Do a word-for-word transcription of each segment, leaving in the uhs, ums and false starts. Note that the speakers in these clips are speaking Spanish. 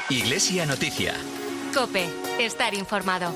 Iglesia Noticia. COPE. Estar informado.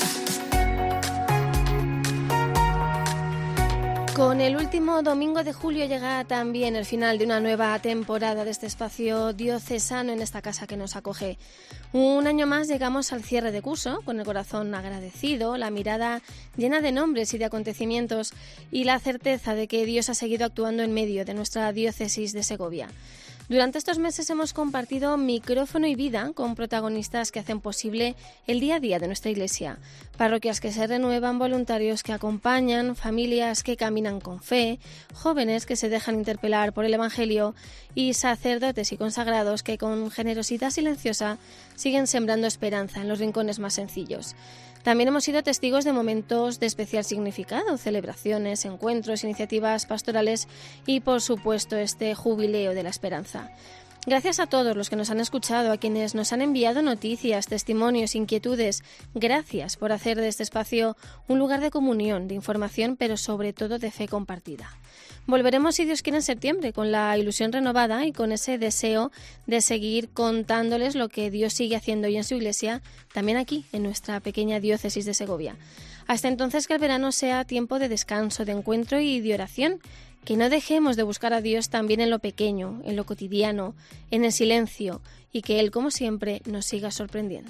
Con el último domingo de julio llega también el final de una nueva temporada de este espacio diocesano en esta casa que nos acoge. Un año más llegamos al cierre de curso, con el corazón agradecido, la mirada llena de nombres y de acontecimientos y la certeza de que Dios ha seguido actuando en medio de nuestra diócesis de Segovia. Durante estos meses hemos compartido micrófono y vida con protagonistas que hacen posible el día a día de nuestra iglesia. Parroquias que se renuevan, voluntarios que acompañan, familias que caminan con fe, jóvenes que se dejan interpelar por el Evangelio y sacerdotes y consagrados que con generosidad silenciosa siguen sembrando esperanza en los rincones más sencillos. También hemos sido testigos de momentos de especial significado, celebraciones, encuentros, iniciativas pastorales y, por supuesto, este jubileo de la esperanza. Gracias a todos los que nos han escuchado, a quienes nos han enviado noticias, testimonios, inquietudes. Gracias por hacer de este espacio un lugar de comunión, de información, pero sobre todo de fe compartida. Volveremos, si Dios quiere, en septiembre, con la ilusión renovada y con ese deseo de seguir contándoles lo que Dios sigue haciendo hoy en su iglesia, también aquí, en nuestra pequeña diócesis de Segovia. Hasta entonces, que el verano sea tiempo de descanso, de encuentro y de oración. Que no dejemos de buscar a Dios también en lo pequeño, en lo cotidiano, en el silencio, y que Él, como siempre, nos siga sorprendiendo.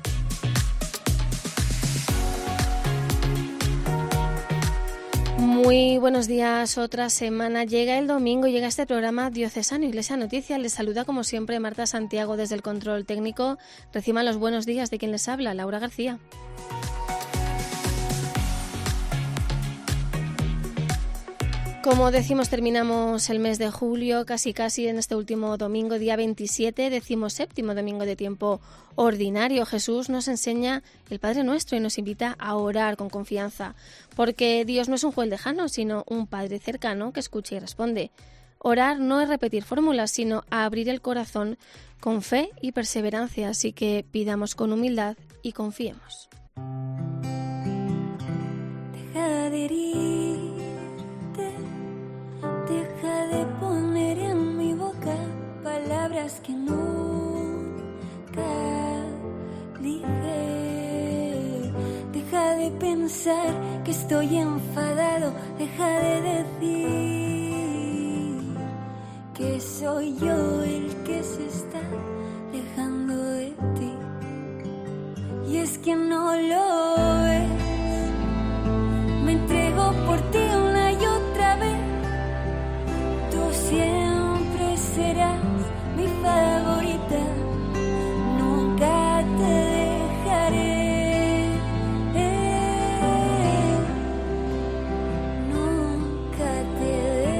Muy buenos días, otra semana. Llega el domingo, llega este programa diocesano Iglesia Noticia. Les saluda como siempre Marta Santiago desde el control técnico. Reciban los buenos días de quien les habla, Laura García. Como decimos, terminamos el mes de julio, casi casi en este último domingo, día veintisiete, decimoséptimo domingo de tiempo ordinario. Jesús nos enseña el Padre Nuestro y nos invita a orar con confianza, porque Dios no es un juez lejano, sino un Padre cercano que escucha y responde. Orar no es repetir fórmulas, sino abrir el corazón con fe y perseverancia, así que pidamos con humildad y confiemos. Deja de herir. Deja de poner en mi boca palabras que nunca dije. Deja de pensar que estoy enfadado. Deja de decir que soy yo el que se está alejando de ti. Y es que no lo ves. Me entrego por ti una y otra vez. Siempre serás mi favorita, nunca te dejaré, eh, nunca te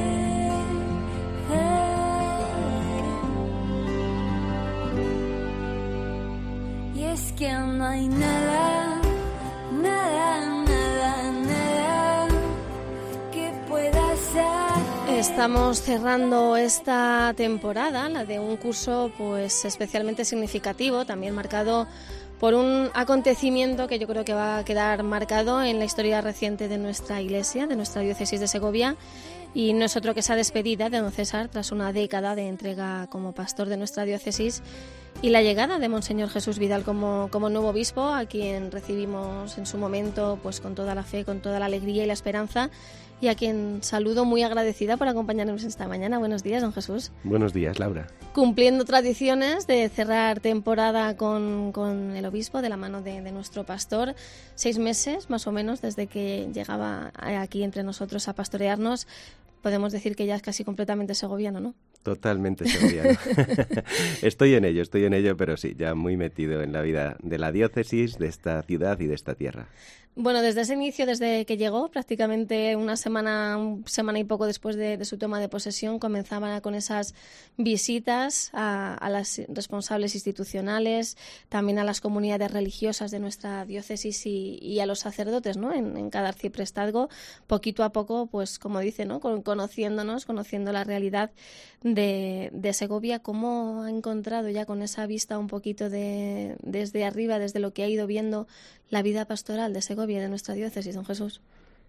dejaré. Y es que no hay nada, nada, nada, nada que pueda ser. Estamos cerrando esta temporada, la de un curso pues especialmente significativo, también marcado por un acontecimiento que yo creo que va a quedar marcado en la historia reciente de nuestra iglesia, de nuestra diócesis de Segovia, y no es otro que esa despedida de don César tras una década de entrega como pastor de nuestra diócesis y la llegada de Monseñor Jesús Vidal como, como nuevo obispo, a quien recibimos en su momento pues con toda la fe, con toda la alegría y la esperanza, y a quien saludo muy agradecida por acompañarnos esta mañana. Buenos días, don Jesús. Buenos días, Laura. Cumpliendo tradiciones de cerrar temporada con, con el obispo, de la mano de, de nuestro pastor, seis meses más o menos desde que llegaba aquí entre nosotros a pastorearnos. Podemos decir que ya es casi completamente segoviano, ¿no? Totalmente segoviano. Estoy en ello, estoy en ello, pero sí, ya muy metido en la vida de la diócesis, de esta ciudad y de esta tierra. Bueno, desde ese inicio, desde que llegó, prácticamente una semana, semana y poco después de, de su toma de posesión, comenzaba con esas visitas a, a las responsables institucionales, también a las comunidades religiosas de nuestra diócesis y, y a los sacerdotes, ¿no? En, en cada arciprestazgo, poquito a poco, pues como dice, ¿no? Con, conociéndonos, conociendo la realidad de, de Segovia. ¿Cómo ha encontrado ya con esa vista un poquito de desde arriba, desde lo que ha ido viendo la vida pastoral de Segovia, de nuestra diócesis, don Jesús?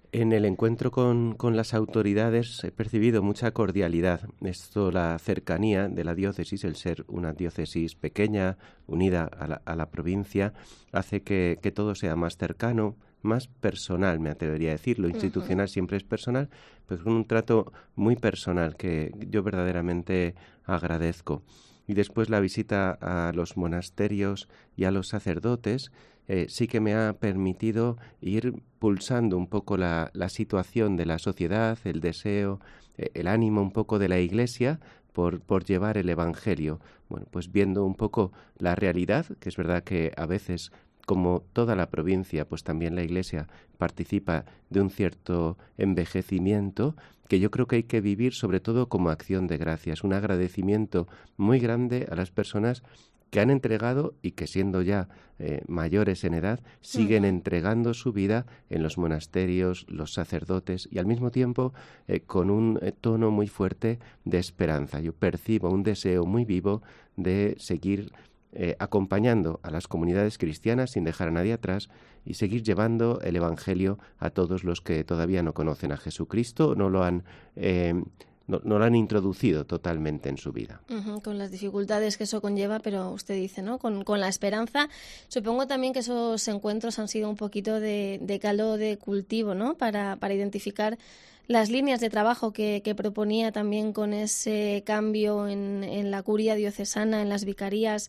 En el encuentro con, con las autoridades he percibido mucha cordialidad. Esto, la cercanía de la diócesis, el ser una diócesis pequeña, unida a la, a la provincia, hace que, que todo sea más cercano, más personal, me atrevería a decir. Lo institucional uh-huh. siempre es personal, pero con un trato muy personal que yo verdaderamente agradezco. Y después la visita a los monasterios y a los sacerdotes eh, sí que me ha permitido ir pulsando un poco la, la situación de la sociedad, el deseo, eh, el ánimo un poco de la Iglesia por, por llevar el Evangelio. Bueno, pues viendo un poco la realidad, que es verdad que a veces, como toda la provincia, pues también la Iglesia participa de un cierto envejecimiento que yo creo que hay que vivir sobre todo como acción de gracias, un agradecimiento muy grande a las personas que han entregado y que siendo ya eh, mayores en edad siguen uh-huh. entregando su vida en los monasterios, los sacerdotes y al mismo tiempo eh, con un eh, tono muy fuerte de esperanza. Yo percibo un deseo muy vivo de seguir Eh, acompañando a las comunidades cristianas sin dejar a nadie atrás y seguir llevando el Evangelio a todos los que todavía no conocen a Jesucristo, no lo han eh, no, no lo han introducido totalmente en su vida. Uh-huh, con las dificultades que eso conlleva, pero usted dice, ¿no? Con, con la esperanza. Supongo también que esos encuentros han sido un poquito de, de caldo de cultivo, ¿no? Para, para identificar las líneas de trabajo que, que proponía también con ese cambio en, en la curia diocesana, en las vicarías,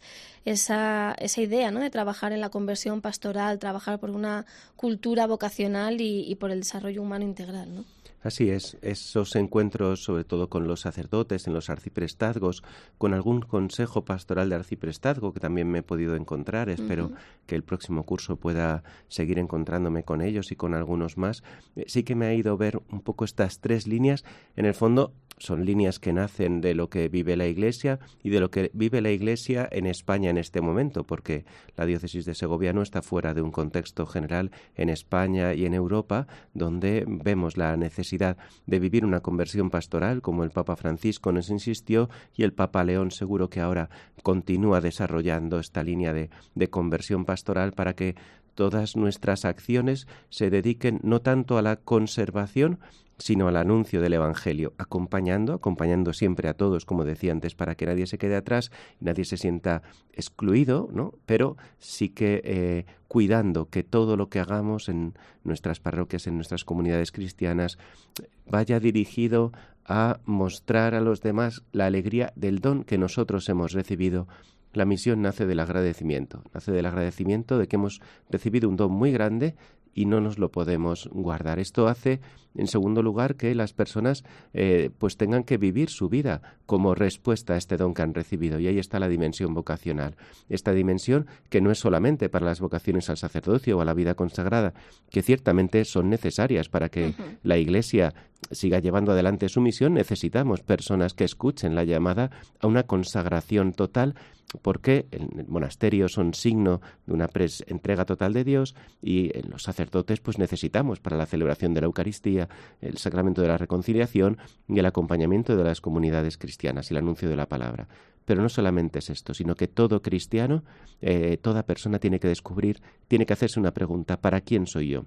esa, esa idea, ¿no? De trabajar en la conversión pastoral, trabajar por una cultura vocacional y, y por el desarrollo humano integral, ¿no? Así es, esos encuentros, sobre todo con los sacerdotes, en los arciprestazgos, con algún consejo pastoral de arciprestazgo que también me he podido encontrar, espero uh-huh. que el próximo curso pueda seguir encontrándome con ellos y con algunos más. Sí que me ha ido ver un poco estas tres líneas, en el fondo son líneas que nacen de lo que vive la Iglesia y de lo que vive la Iglesia en España en este momento, porque la diócesis de Segovia no está fuera de un contexto general en España y en Europa, donde vemos la necesidad de vivir una conversión pastoral, como el Papa Francisco nos insistió, y el Papa León seguro que ahora continúa desarrollando esta línea de, de conversión pastoral para que todas nuestras acciones se dediquen no tanto a la conservación, sino al anuncio del Evangelio, acompañando, acompañando siempre a todos, como decía antes, para que nadie se quede atrás, nadie se sienta excluido, ¿no? Pero sí que eh, cuidando que todo lo que hagamos en nuestras parroquias, en nuestras comunidades cristianas, vaya dirigido a mostrar a los demás la alegría del don que nosotros hemos recibido. La misión nace del agradecimiento, nace del agradecimiento de que hemos recibido un don muy grande y no nos lo podemos guardar. Esto hace, en segundo lugar, que las personas eh, pues tengan que vivir su vida como respuesta a este don que han recibido. Y ahí está la dimensión vocacional. Esta dimensión que no es solamente para las vocaciones al sacerdocio o a la vida consagrada, que ciertamente son necesarias para que uh-huh. la Iglesia siga llevando adelante su misión. Necesitamos personas que escuchen la llamada a una consagración total, porque el monasterio son signo de una pres- entrega total de Dios, y en los sacerdotes pues necesitamos para la celebración de la Eucaristía, el sacramento de la reconciliación y el acompañamiento de las comunidades cristianas y el anuncio de la palabra. Pero no solamente es esto, sino que todo cristiano, eh, toda persona tiene que descubrir, tiene que hacerse una pregunta: ¿para quién soy yo?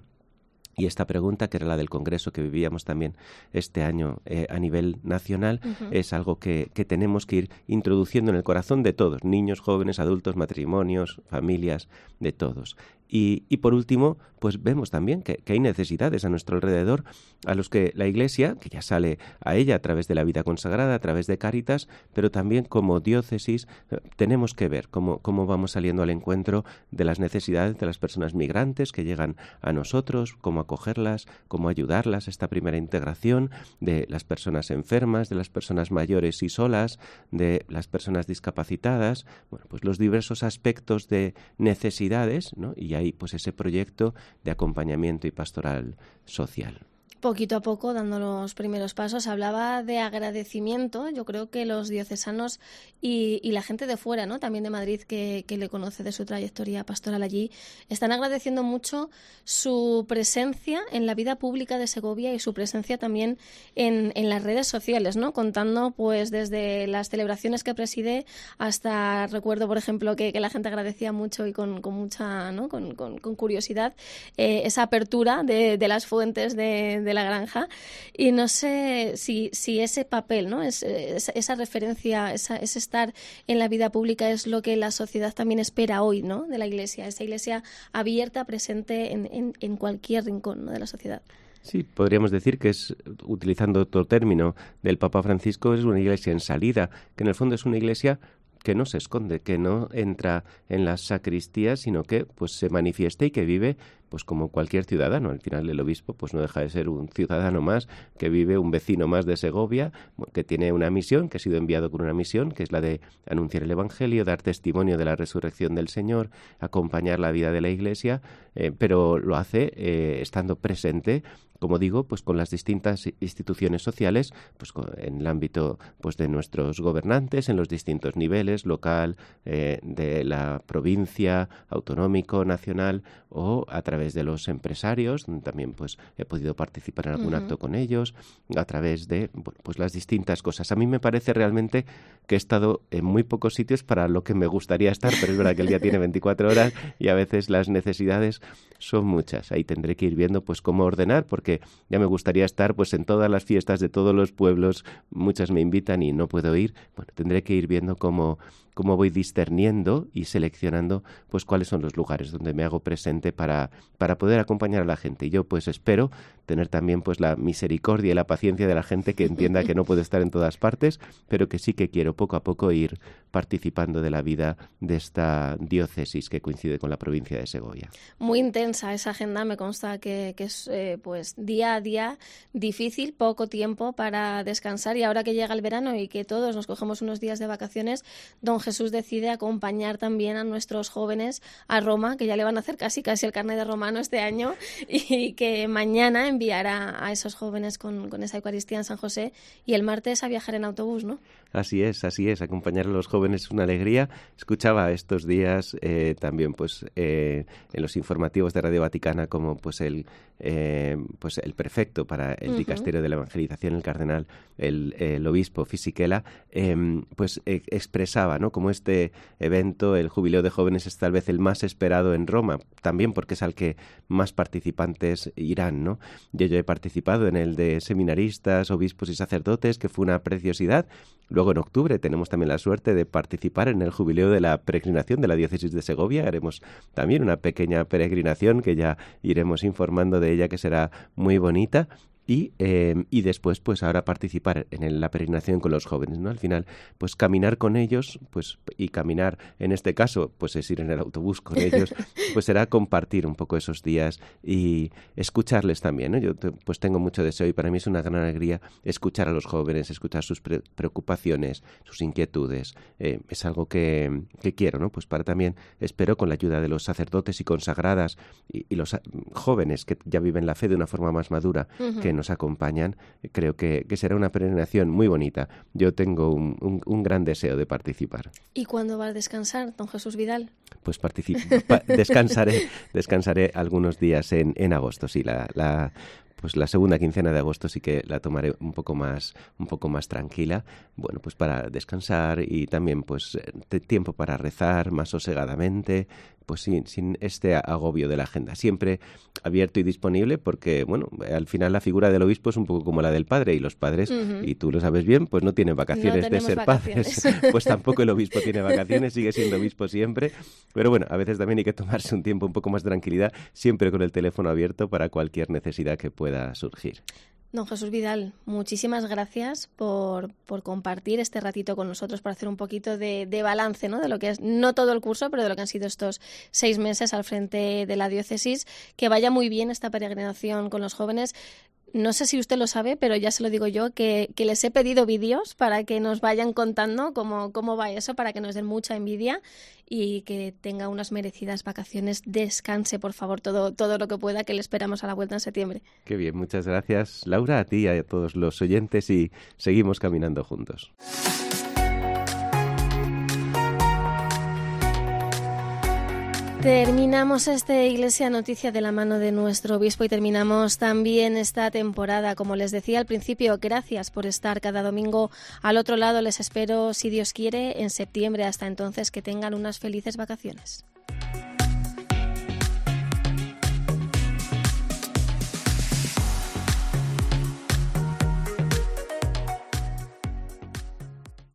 Y esta pregunta, que era la del Congreso que vivíamos también este año eh, a nivel nacional, uh-huh. es algo que, que tenemos que ir introduciendo en el corazón de todos, niños, jóvenes, adultos, matrimonios, familias, de todos. Y, y por último, pues vemos también que, que hay necesidades a nuestro alrededor a los que la Iglesia, que ya sale a ella a través de la vida consagrada, a través de Cáritas, pero también como diócesis, tenemos que ver cómo, cómo vamos saliendo al encuentro de las necesidades de las personas migrantes que llegan a nosotros, cómo acogerlas, cómo ayudarlas a esta primera integración, de las personas enfermas, de las personas mayores y solas, de las personas discapacitadas, bueno, pues los diversos aspectos de necesidades, ¿no? Y ahí pues ese proyecto de acompañamiento y pastoral social. poquito a poco dando los primeros pasos. Hablaba de agradecimiento. Yo creo que los diocesanos y, y la gente de fuera, ¿no?, también de Madrid, que, que le conoce de su trayectoria pastoral allí, están agradeciendo mucho su presencia en la vida pública de Segovia y su presencia también en, en las redes sociales, ¿no?, contando pues desde las celebraciones que preside hasta, recuerdo por ejemplo que, que la gente agradecía mucho y con, con mucha, ¿no?, con, con, con curiosidad eh, esa apertura de, de las fuentes de, de la granja, y no sé si, si ese papel, ¿no?, es, es, esa referencia, esa, ese estar en la vida pública es lo que la sociedad también espera hoy, ¿no?, de la Iglesia, esa Iglesia abierta, presente en, en, en cualquier rincón, ¿no?, de la sociedad. Sí, podríamos decir que es, utilizando otro término del Papa Francisco, es una iglesia en salida, que en el fondo es una iglesia que no se esconde, que no entra en las sacristías, sino que pues se manifiesta y que vive pues como cualquier ciudadano. Al final el obispo pues no deja de ser un ciudadano más, que vive, un vecino más de Segovia, que tiene una misión, que ha sido enviado con una misión, que es la de anunciar el Evangelio, dar testimonio de la resurrección del Señor, acompañar la vida de la Iglesia, eh, pero lo hace eh, estando presente, como digo, pues con las distintas instituciones sociales, pues con, en el ámbito pues de nuestros gobernantes, en los distintos niveles, local, eh, de la provincia, autonómico, nacional, o a través de los empresarios, donde también pues he podido participar en algún uh-huh. acto con ellos, a través de bueno, pues las distintas cosas. A mí me parece realmente que he estado en muy pocos sitios para lo que me gustaría estar, pero es verdad que el día tiene veinticuatro horas y a veces las necesidades son muchas. Ahí tendré que ir viendo pues cómo ordenar, porque ya me gustaría estar pues en todas las fiestas de todos los pueblos, muchas me invitan y no puedo ir. Bueno, tendré que ir viendo cómo cómo voy discerniendo y seleccionando pues cuáles son los lugares donde me hago presente para, para poder acompañar a la gente. Y yo pues espero tener también pues la misericordia y la paciencia de la gente que entienda que no puedo estar en todas partes, pero que sí que quiero poco a poco ir participando de la vida de esta diócesis que coincide con la provincia de Segovia. Muy intensa esa agenda, me consta que, que es eh, pues día a día difícil, poco tiempo para descansar, y ahora que llega el verano y que todos nos cogemos unos días de vacaciones, don Jesús decide acompañar también a nuestros jóvenes a Roma, que ya le van a hacer casi casi el carnet de romano este año, y que mañana enviará a esos jóvenes con, con esa Eucaristía en San José, y el martes a viajar en autobús, ¿no? Así es, así es, acompañar a los jóvenes es una alegría. Escuchaba estos días eh, también pues eh, en los informativos de Radio Vaticana como pues el eh, pues el prefecto para el uh-huh. dicasterio de la evangelización, el cardenal, el, el obispo Fisichella, eh, pues eh, expresaba, ¿no?, como este evento, el Jubileo de Jóvenes, es tal vez el más esperado en Roma, también porque es al que más participantes irán, ¿no? Yo, yo he participado en el de seminaristas, obispos y sacerdotes, que fue una preciosidad. Luego en octubre tenemos también la suerte de participar en el Jubileo de la Peregrinación de la Diócesis de Segovia. Haremos también una pequeña peregrinación que ya iremos informando de ella, que será muy bonita. Y, eh, y después, pues ahora participar en la peregrinación con los jóvenes, ¿no? Al final, pues caminar con ellos, pues y caminar, en este caso, pues es ir en el autobús con ellos, pues será compartir un poco esos días y escucharles también, ¿no? Yo te, pues tengo mucho deseo y para mí es una gran alegría escuchar a los jóvenes, escuchar sus pre- preocupaciones, sus inquietudes. Eh, es algo que, que quiero, ¿no? Pues para también, espero, con la ayuda de los sacerdotes y consagradas y, y los jóvenes que ya viven la fe de una forma más madura, uh-huh. que nos acompañan, creo que, que será una peregrinación muy bonita. Yo tengo un, un, un gran deseo de participar. ¿Y cuándo va a descansar, don Jesús Vidal? Pues participo, pa, descansaré, descansaré algunos días en, en agosto, sí, la... la pues la segunda quincena de agosto sí que la tomaré un poco más un poco más tranquila, bueno, pues para descansar y también pues tiempo para rezar más sosegadamente, pues sin, sin este agobio de la agenda, siempre abierto y disponible, porque bueno, al final la figura del obispo es un poco como la del padre, y los padres, uh-huh. y tú lo sabes bien, pues no tienen vacaciones no de ser vacaciones. Padres, pues tampoco el obispo tiene vacaciones, sigue siendo obispo siempre, pero bueno, a veces también hay que tomarse un tiempo un poco más de tranquilidad, siempre con el teléfono abierto para cualquier necesidad que pueda surgir. Don Jesús Vidal, muchísimas gracias por, por compartir este ratito con nosotros, para hacer un poquito de, de balance, ¿no?, de lo que es, no todo el curso, pero de lo que han sido estos seis meses al frente de la diócesis. Que vaya muy bien esta peregrinación con los jóvenes. no sé si usted lo sabe, pero ya se lo digo yo, que, que les he pedido vídeos para que nos vayan contando cómo, cómo va eso, para que nos den mucha envidia y que tenga unas merecidas vacaciones. Descanse, por favor, todo, todo lo que pueda, que le esperamos a la vuelta en septiembre. Qué bien, muchas gracias, Laura, a ti y a todos los oyentes, y seguimos caminando juntos. Terminamos este Iglesia Noticia de la mano de nuestro obispo y terminamos también esta temporada. Como les decía al principio, gracias por estar cada domingo al otro lado. Les espero, si Dios quiere, en septiembre. Hasta entonces, que tengan unas felices vacaciones.